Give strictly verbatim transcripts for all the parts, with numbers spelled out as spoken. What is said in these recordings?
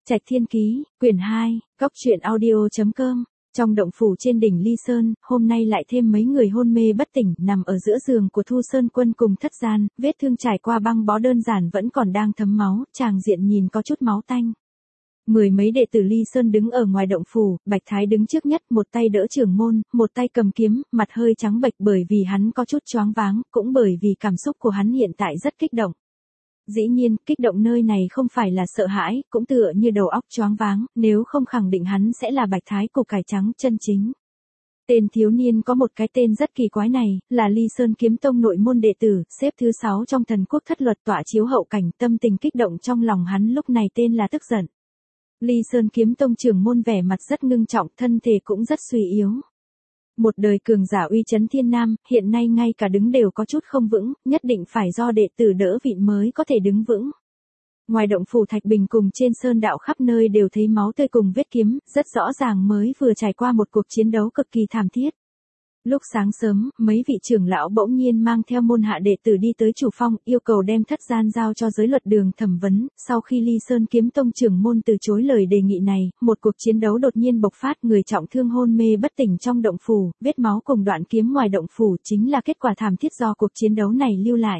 Trạch Thiên Ký, quyển hai, góc truyện audio chấm com. Trong động phủ trên đỉnh Ly Sơn, hôm nay lại thêm mấy người hôn mê bất tỉnh, nằm ở giữa giường của Thu Sơn Quân cùng Thất Gian, vết thương trải qua băng bó đơn giản vẫn còn đang thấm máu, tràng diện nhìn có chút máu tanh. Mười mấy đệ tử Ly Sơn đứng ở ngoài động phủ, Bạch Thái đứng trước nhất, một tay đỡ trưởng môn, một tay cầm kiếm, mặt hơi trắng bệch bởi vì hắn có chút choáng váng, cũng bởi vì cảm xúc của hắn hiện tại rất kích động. Dĩ nhiên, kích động nơi này không phải là sợ hãi, cũng tựa như đầu óc choáng váng, nếu không khẳng định hắn sẽ là Bạch Thái củ cải trắng chân chính. Tên thiếu niên có một cái tên rất kỳ quái này, là Ly Sơn Kiếm Tông nội môn đệ tử, xếp thứ sáu trong thần quốc thất luật tọa chiếu hậu cảnh, tâm tình kích động trong lòng hắn lúc này tên là tức giận. Ly Sơn Kiếm Tông trưởng môn vẻ mặt rất ngưng trọng, thân thể cũng rất suy yếu. Một đời cường giả uy chấn thiên nam, hiện nay ngay cả đứng đều có chút không vững, nhất định phải do đệ tử đỡ vịn mới có thể đứng vững. Ngoài động phủ Thạch Bình cùng trên sơn đạo khắp nơi đều thấy máu tươi cùng vết kiếm, rất rõ ràng mới vừa trải qua một cuộc chiến đấu cực kỳ thảm thiết. Lúc sáng sớm, mấy vị trưởng lão bỗng nhiên mang theo môn hạ đệ tử đi tới chủ phong, yêu cầu đem Thất Gian giao cho giới luật đường thẩm vấn. Sau khi Ly Sơn Kiếm Tông trưởng môn từ chối lời đề nghị này, một cuộc chiến đấu đột nhiên bộc phát, người trọng thương hôn mê bất tỉnh trong động phủ, vết máu cùng đoạn kiếm ngoài động phủ chính là kết quả thảm thiết do cuộc chiến đấu này lưu lại.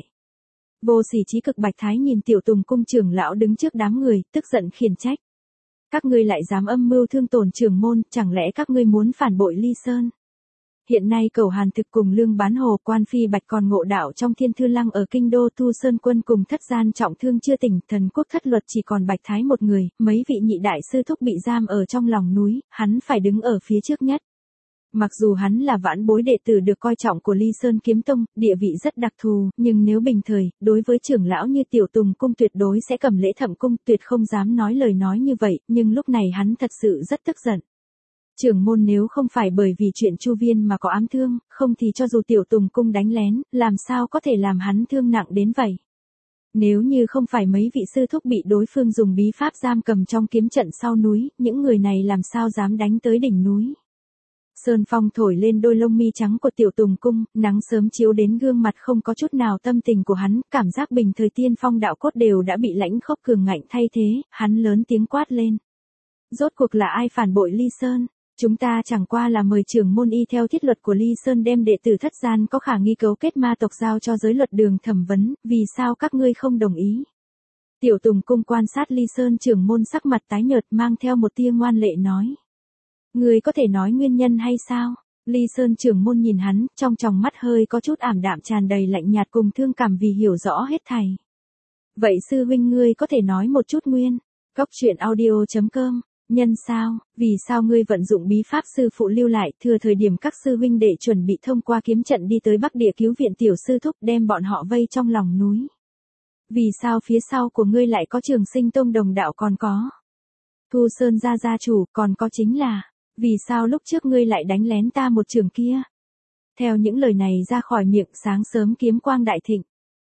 Vô sỉ chí cực Bạch Thái nhìn Tiểu Tùng cung trưởng lão đứng trước đám người, tức giận khiển trách. Các ngươi lại dám âm mưu thương tổn trưởng môn, chẳng lẽ các ngươi muốn phản bội Ly Sơn? Hiện nay Cẩu Hàn Thực cùng Lương Bán Hồ, Quan Phi Bạch còn ngộ đạo trong Thiên Thư Lăng ở kinh đô, Thu Sơn Quân cùng Thất Gian trọng thương chưa tỉnh, thần quốc thất luật chỉ còn Bạch Thái một người, mấy vị nhị đại sư thúc bị giam ở trong lòng núi, hắn phải đứng ở phía trước nhất. Mặc dù hắn là vãn bối đệ tử được coi trọng của Ly Sơn Kiếm Tông, địa vị rất đặc thù, nhưng nếu bình thời, đối với trưởng lão như Tiểu Tùng cung tuyệt đối sẽ cầm lễ thẩm cung, tuyệt không dám nói lời nói như vậy, nhưng lúc này hắn thật sự rất tức giận. Trưởng môn nếu không phải bởi vì chuyện Chu Viên mà có ám thương, không thì cho dù Tiểu Tùng cung đánh lén, làm sao có thể làm hắn thương nặng đến vậy. Nếu như không phải mấy vị sư thúc bị đối phương dùng bí pháp giam cầm trong kiếm trận sau núi, những người này làm sao dám đánh tới đỉnh núi. Sơn phong thổi lên đôi lông mi trắng của Tiểu Tùng cung, nắng sớm chiếu đến gương mặt không có chút nào tâm tình của hắn, cảm giác bình thời tiên phong đạo cốt đều đã bị lãnh khốc cường ngạnh thay thế, hắn lớn tiếng quát lên. Rốt cuộc là ai phản bội Ly Sơn? Chúng ta chẳng qua là mời trưởng môn y theo thiết luật của Ly Sơn đem đệ tử Thất Gian có khả nghi cấu kết ma tộc giao cho giới luật đường thẩm vấn, vì sao các ngươi không đồng ý? Tiểu Tùng cung quan sát Ly Sơn trưởng môn sắc mặt tái nhợt mang theo một tia ngoan lệ nói. Ngươi có thể nói nguyên nhân hay sao? Ly Sơn trưởng môn nhìn hắn, trong tròng mắt hơi có chút ảm đạm tràn đầy lạnh nhạt cùng thương cảm vì hiểu rõ hết thảy. Vậy sư huynh ngươi có thể nói một chút nguyên? Góc truyện audio chấm com. Nhân sao, vì sao ngươi vận dụng bí pháp sư phụ lưu lại, thừa thời điểm các sư huynh đệ chuẩn bị thông qua kiếm trận đi tới Bắc Địa cứu viện tiểu sư thúc đem bọn họ vây trong lòng núi? Vì sao phía sau của ngươi lại có Trường Sinh Tông đồng đạo còn có Thu Sơn gia gia chủ, còn có chính là, vì sao lúc trước ngươi lại đánh lén ta một trường kia? Theo những lời này ra khỏi miệng, sáng sớm kiếm quang đại thịnh.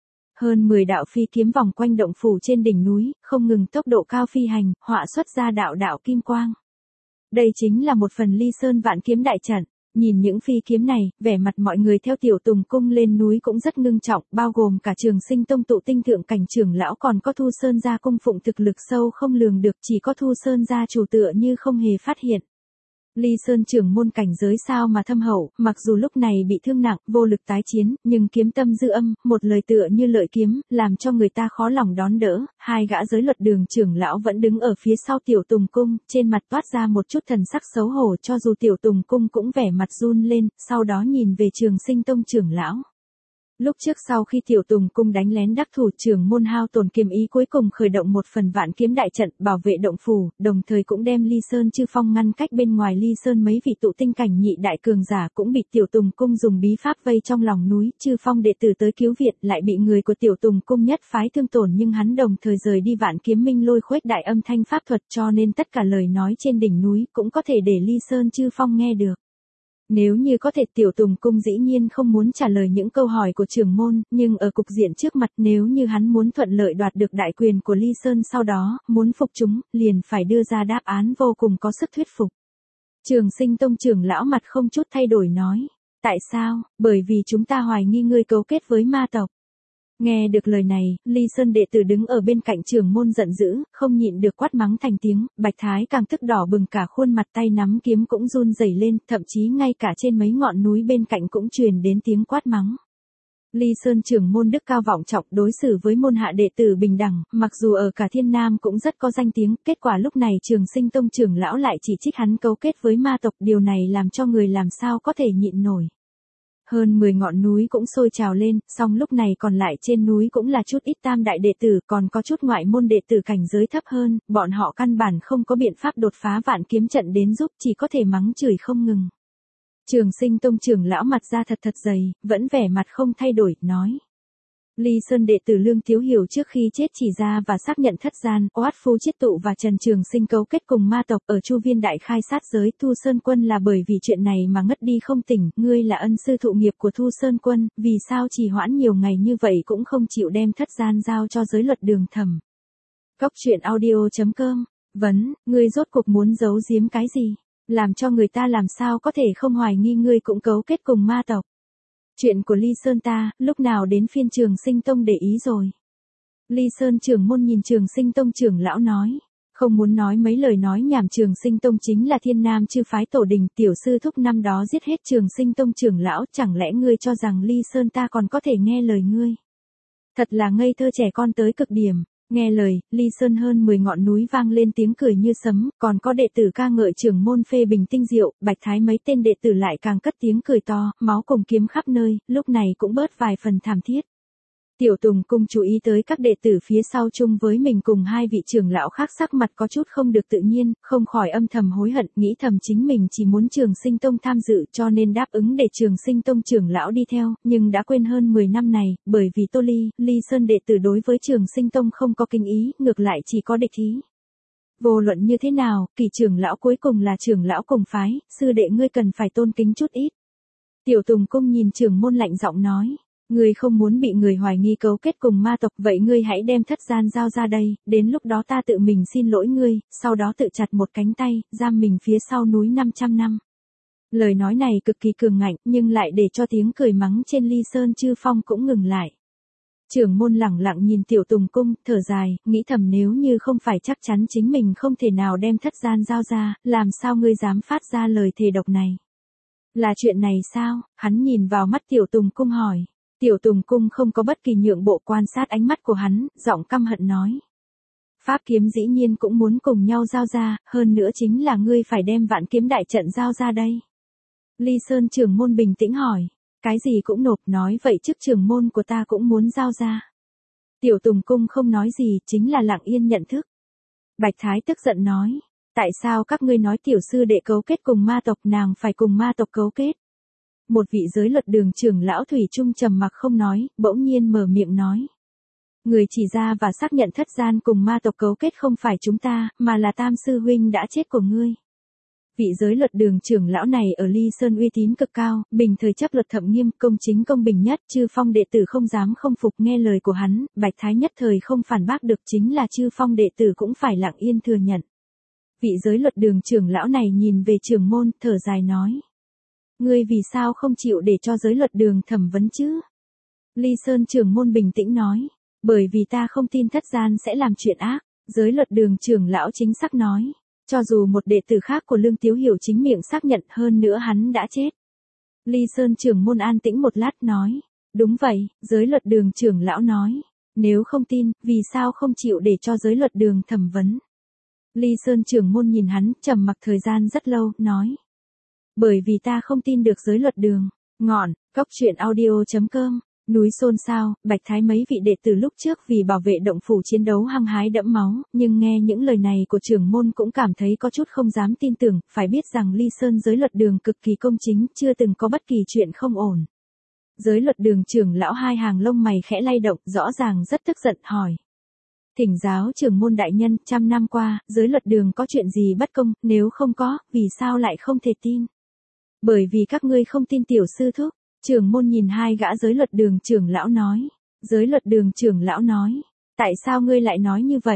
Hơn mười đạo phi kiếm vòng quanh động phủ trên đỉnh núi, không ngừng tốc độ cao phi hành, họa xuất ra đạo đạo kim quang. Đây chính là một phần Ly Sơn vạn kiếm đại trận. Nhìn những phi kiếm này, vẻ mặt mọi người theo Tiểu Tùng cung lên núi cũng rất ngưng trọng, bao gồm cả Trường Sinh Tông tụ tinh thượng cảnh trưởng lão còn có Thu Sơn gia cung phụng thực lực sâu không lường được, chỉ có Thu Sơn gia chủ tựa như không hề phát hiện. Ly Sơn trưởng môn cảnh giới sao mà thâm hậu, mặc dù lúc này bị thương nặng, vô lực tái chiến, nhưng kiếm tâm dư âm, một lời tựa như lợi kiếm, làm cho người ta khó lòng đón đỡ. Hai gã giới luật đường trưởng lão vẫn đứng ở phía sau Tiểu Tùng cung, trên mặt toát ra một chút thần sắc xấu hổ, cho dù Tiểu Tùng cung cũng vẻ mặt run lên, sau đó nhìn về Trường Sinh Tông trưởng lão. Lúc trước sau khi Tiểu Tùng cung đánh lén đắc thủ, trưởng môn hao tổn kiếm ý cuối cùng khởi động một phần vạn kiếm đại trận bảo vệ động phủ, đồng thời cũng đem Ly Sơn chư phong ngăn cách bên ngoài Ly Sơn. Mấy vị tụ tinh cảnh nhị đại cường giả cũng bị Tiểu Tùng cung dùng bí pháp vây trong lòng núi, chư phong đệ tử tới cứu viện lại bị người của Tiểu Tùng cung nhất phái thương tổn, nhưng hắn đồng thời rời đi Vạn Kiếm Minh lôi khuếch đại âm thanh pháp thuật, cho nên tất cả lời nói trên đỉnh núi cũng có thể để Ly Sơn chư phong nghe được. Nếu như có thể, Tiểu Tùng cung dĩ nhiên không muốn trả lời những câu hỏi của trưởng môn, nhưng ở cục diện trước mặt, nếu như hắn muốn thuận lợi đoạt được đại quyền của Ly Sơn sau đó, muốn phục chúng, liền phải đưa ra đáp án vô cùng có sức thuyết phục. Trường Sinh Tông trưởng lão mặt không chút thay đổi nói, tại sao? Bởi vì chúng ta hoài nghi ngươi cấu kết với ma tộc. Nghe được lời này, Ly Sơn đệ tử đứng ở bên cạnh trưởng môn giận dữ, không nhịn được quát mắng thành tiếng, Bạch Thái càng tức đỏ bừng cả khuôn mặt, tay nắm kiếm cũng run rẩy lên, thậm chí ngay cả trên mấy ngọn núi bên cạnh cũng truyền đến tiếng quát mắng. Ly Sơn trưởng môn đức cao vọng trọng, đối xử với môn hạ đệ tử bình đẳng, mặc dù ở cả Thiên Nam cũng rất có danh tiếng, kết quả lúc này Trường Sinh Tông trưởng lão lại chỉ trích hắn cấu kết với ma tộc, điều này làm cho người làm sao có thể nhịn nổi. Hơn mười ngọn núi cũng sôi trào lên, song lúc này còn lại trên núi cũng là chút ít tam đại đệ tử, còn có chút ngoại môn đệ tử cảnh giới thấp hơn, bọn họ căn bản không có biện pháp đột phá vạn kiếm trận đến giúp, chỉ có thể mắng chửi không ngừng. Trường Sinh Tông trưởng lão mặt ra thật thật dày, vẫn vẻ mặt không thay đổi, nói. Ly Sơn đệ tử Lương Thiếu Hiểu trước khi chết chỉ ra và xác nhận thất gian, Oát Phu Chiết Tụ và Trần Trường Sinh cấu kết cùng ma tộc ở Chu Viên đại khai sát giới, Thu Sơn Quân là bởi vì chuyện này mà ngất đi không tỉnh, ngươi là ân sư thụ nghiệp của Thu Sơn Quân, vì sao trì hoãn nhiều ngày như vậy cũng không chịu đem thất gian giao cho giới luật Đường Thẩm. Cóc truyện audio chấm com, vấn, ngươi rốt cuộc muốn giấu giếm cái gì? Làm cho người ta làm sao có thể không hoài nghi ngươi cũng cấu kết cùng ma tộc. Chuyện của Ly Sơn ta, lúc nào đến phiên Trường Sinh Tông để ý rồi. Ly Sơn trưởng môn nhìn Trường Sinh Tông trưởng lão nói. Không muốn nói mấy lời nói nhảm, Trường Sinh Tông chính là Thiên Nam chư phái tổ đình, tiểu sư thúc năm đó giết hết Trường Sinh Tông trưởng lão, chẳng lẽ ngươi cho rằng Ly Sơn ta còn có thể nghe lời ngươi. Thật là ngây thơ trẻ con tới cực điểm. Nghe lời, Ly Sơn hơn mười ngọn núi vang lên tiếng cười như sấm, còn có đệ tử ca ngợi trưởng môn phê bình tinh diệu, Bạch Thái mấy tên đệ tử lại càng cất tiếng cười to, máu cùng kiếm khắp nơi, lúc này cũng bớt vài phần thảm thiết. Tiểu Tùng Cung chú ý tới các đệ tử phía sau chung với mình cùng hai vị trưởng lão khác sắc mặt có chút không được tự nhiên, không khỏi âm thầm hối hận, nghĩ thầm chính mình chỉ muốn Trường Sinh Tông tham dự cho nên đáp ứng để Trường Sinh Tông trưởng lão đi theo, nhưng đã quên hơn mười năm này, bởi vì Tô Ly, Ly Sơn đệ tử đối với Trường Sinh Tông không có kinh ý, ngược lại chỉ có địch ý. Vô luận như thế nào, Kỳ trưởng lão cuối cùng là trưởng lão cùng phái, sư đệ ngươi cần phải tôn kính chút ít. Tiểu Tùng Cung nhìn trưởng môn lạnh giọng nói. Ngươi không muốn bị người hoài nghi cấu kết cùng ma tộc, vậy ngươi hãy đem thất gian giao ra đây, đến lúc đó ta tự mình xin lỗi ngươi, sau đó tự chặt một cánh tay, giam mình phía sau núi năm trăm năm. Lời nói này cực kỳ cường ngạnh, nhưng lại để cho tiếng cười mắng trên Ly Sơn chư phong cũng ngừng lại. Trưởng môn lẳng lặng nhìn Tiểu Tùng Cung, thở dài, nghĩ thầm nếu như không phải chắc chắn chính mình không thể nào đem thất gian giao ra, làm sao ngươi dám phát ra lời thề độc này? Là chuyện này sao? Hắn nhìn vào mắt Tiểu Tùng Cung hỏi. Tiểu Tùng Cung không có bất kỳ nhượng bộ, quan sát ánh mắt của hắn, giọng căm hận nói. Pháp kiếm dĩ nhiên cũng muốn cùng nhau giao ra, hơn nữa chính là ngươi phải đem vạn kiếm đại trận giao ra đây. Ly Sơn trưởng môn bình tĩnh hỏi, cái gì cũng nộp, nói vậy chức trưởng môn của ta cũng muốn giao ra. Tiểu Tùng Cung không nói gì, chính là lặng yên nhận thức. Bạch Thái tức giận nói, tại sao các ngươi nói tiểu sư đệ cấu kết cùng ma tộc, nàng phải cùng ma tộc cấu kết? Một vị giới luật đường trưởng lão thủy chung trầm mặc không nói, bỗng nhiên mở miệng nói. Người chỉ ra và xác nhận thất gian cùng ma tộc cấu kết không phải chúng ta, mà là Tam sư huynh đã chết của ngươi. Vị giới luật đường trưởng lão này ở Ly Sơn uy tín cực cao, bình thời chấp luật thậm nghiêm, công chính công bình nhất, chư phong đệ tử không dám không phục nghe lời của hắn, Bạch Thái nhất thời không phản bác được, chính là chư phong đệ tử cũng phải lặng yên thừa nhận. Vị giới luật đường trưởng lão này nhìn về trưởng môn, thở dài nói. Ngươi vì sao không chịu để cho giới luật đường thẩm vấn chứ? Ly Sơn trưởng môn bình tĩnh nói, bởi vì ta không tin thất gian sẽ làm chuyện ác. Giới luật đường trưởng lão chính xác nói, cho dù một đệ tử khác của Lương Tiếu Hiểu chính miệng xác nhận, hơn nữa hắn đã chết. Ly Sơn trưởng môn an tĩnh một lát nói, đúng vậy. Giới luật đường trưởng lão nói, nếu không tin, vì sao không chịu để cho giới luật đường thẩm vấn? Ly Sơn trưởng môn nhìn hắn, trầm mặc thời gian rất lâu, nói. Bởi vì ta không tin được giới luật đường. Ngọn, cóc truyện audio chấm com. Núi xôn xao, Bạch Thái mấy vị đệ tử lúc trước vì bảo vệ động phủ chiến đấu hăng hái đẫm máu, nhưng nghe những lời này của trưởng môn cũng cảm thấy có chút không dám tin tưởng, phải biết rằng Ly Sơn giới luật đường cực kỳ công chính, chưa từng có bất kỳ chuyện không ổn. Giới luật đường trưởng lão hai hàng lông mày khẽ lay động, rõ ràng rất tức giận, hỏi. Thỉnh giáo trưởng môn đại nhân, trăm năm qua, giới luật đường có chuyện gì bất công, nếu không có, vì sao lại không thể tin? Bởi vì các ngươi không tin tiểu sư thúc. Trưởng môn nhìn hai gã giới luật đường trưởng lão nói. Giới luật đường trưởng lão nói. Tại sao ngươi lại nói như vậy?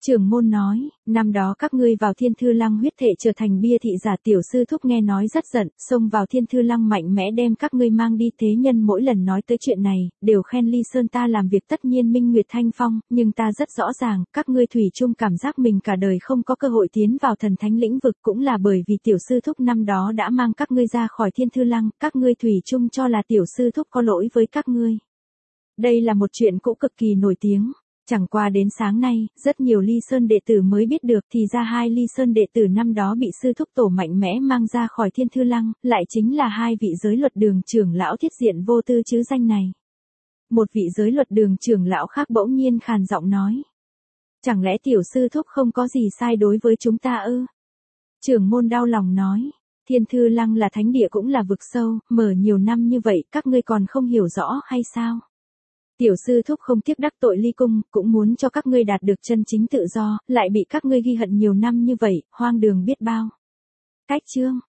Trưởng môn nói, năm đó các ngươi vào Thiên Thư Lăng huyết thể trở thành bia thị giả, tiểu sư thúc nghe nói rất giận, xông vào Thiên Thư Lăng mạnh mẽ đem các ngươi mang đi. Thế nhân mỗi lần nói tới chuyện này, đều khen Ly Sơn ta làm việc tất nhiên minh nguyệt thanh phong, nhưng ta rất rõ ràng, các ngươi thủy chung cảm giác mình cả đời không có cơ hội tiến vào thần thánh lĩnh vực, cũng là bởi vì tiểu sư thúc năm đó đã mang các ngươi ra khỏi Thiên Thư Lăng, các ngươi thủy chung cho là tiểu sư thúc có lỗi với các ngươi. Đây là một chuyện cũ cực kỳ nổi tiếng. Chẳng qua đến sáng nay, rất nhiều Ly Sơn đệ tử mới biết được thì ra hai Ly Sơn đệ tử năm đó bị sư thúc tổ mạnh mẽ mang ra khỏi Thiên Thư Lăng, lại chính là hai vị giới luật đường trưởng lão thiết diện vô tư chứ danh này. Một vị giới luật đường trưởng lão khác bỗng nhiên khàn giọng nói. Chẳng lẽ tiểu sư thúc không có gì sai đối với chúng ta ư? Trưởng môn đau lòng nói. Thiên Thư Lăng là thánh địa cũng là vực sâu, mở nhiều năm như vậy các ngươi còn không hiểu rõ hay sao? Tiểu sư thúc không tiếc đắc tội Ly Cung, cũng muốn cho các ngươi đạt được chân chính tự do, lại bị các ngươi ghi hận nhiều năm như vậy, hoang đường biết bao. Cách chương